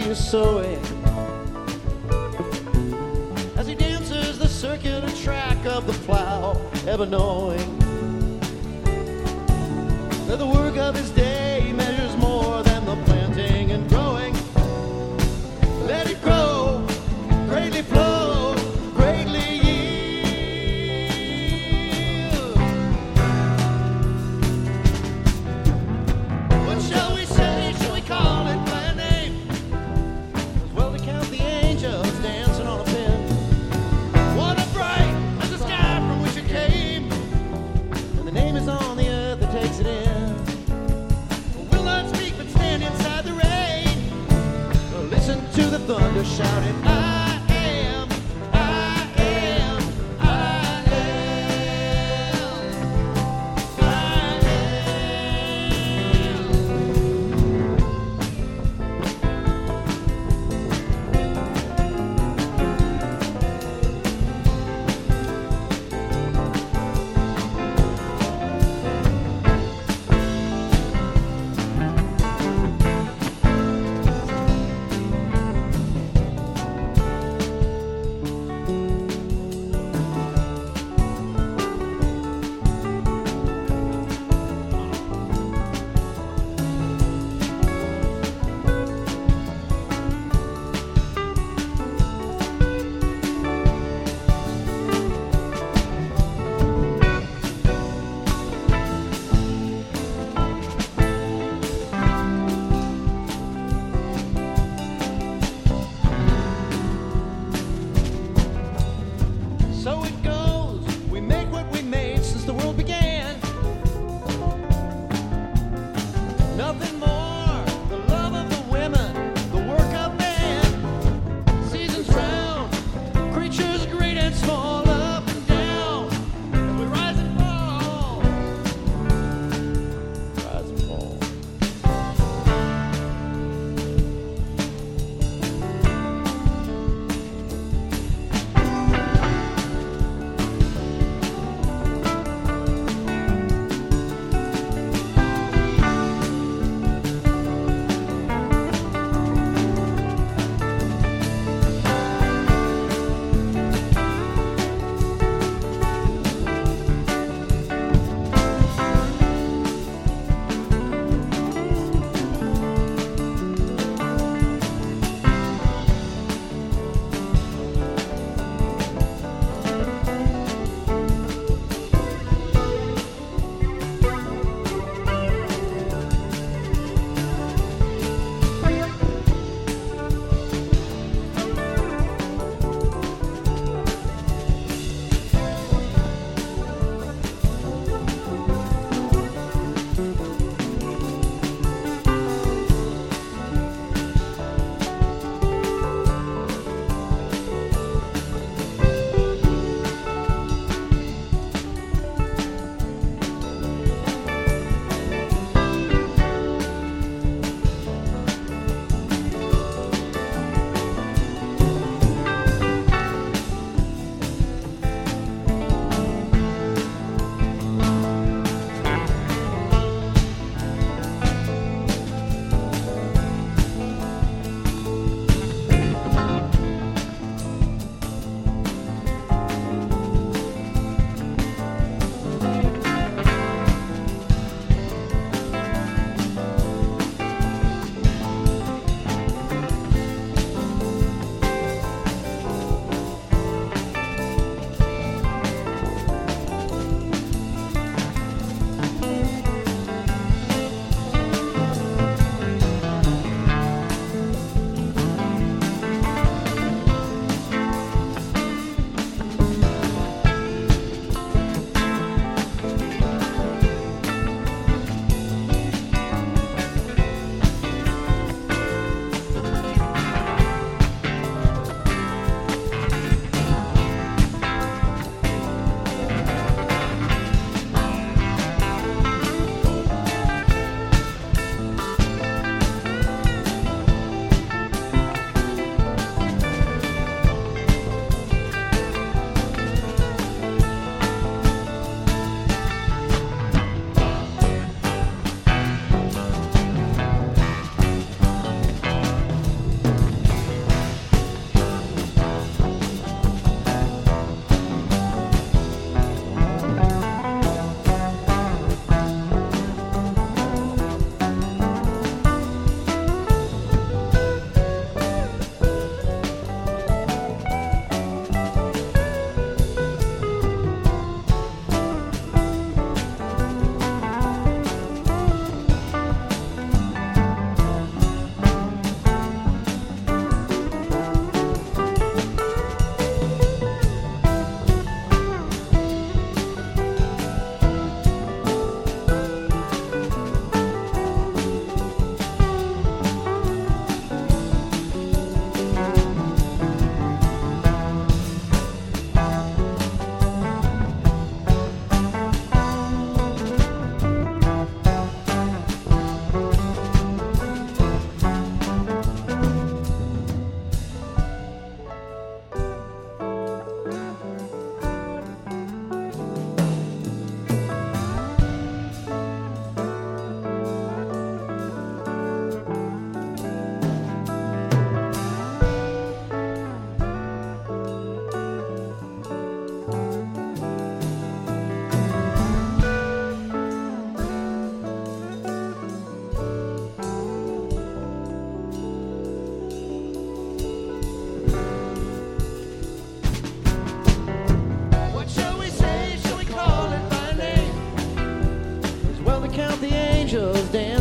is sowing. As he dances the circular track of the plow, ever knowing that the work of his day measures more than the planting and growing. Let it grow, greatly flow, greatly yield. What shall we say? Shall we call it by a name? Well, we count the angels dancing on a pin. What a bright as the sky from which it came, and the name is on the earth that takes it in. We'll not speak but stand inside the rain. Listen to the thunder shouting, I am, I am, I am, I am.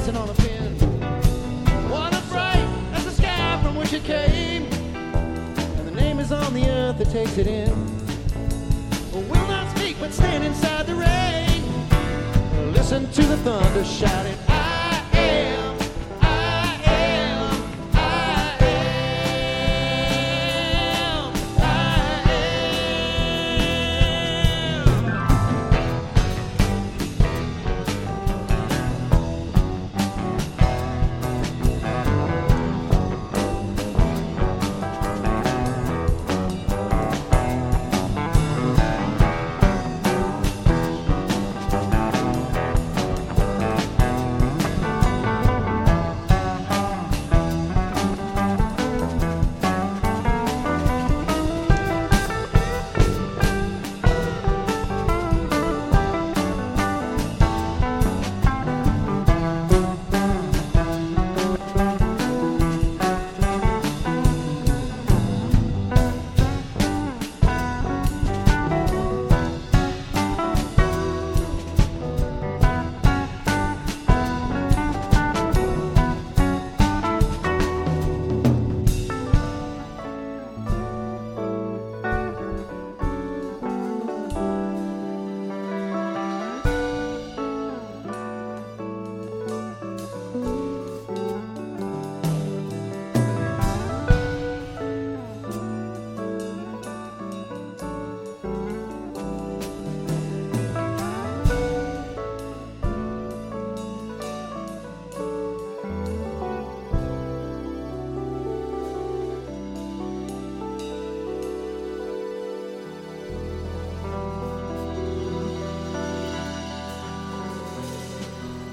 dancing on a pin. Water bright as the sky from which it came, and the name is on the earth that takes it in. Will not speak but stand inside the rain. Listen to the thunder shouting.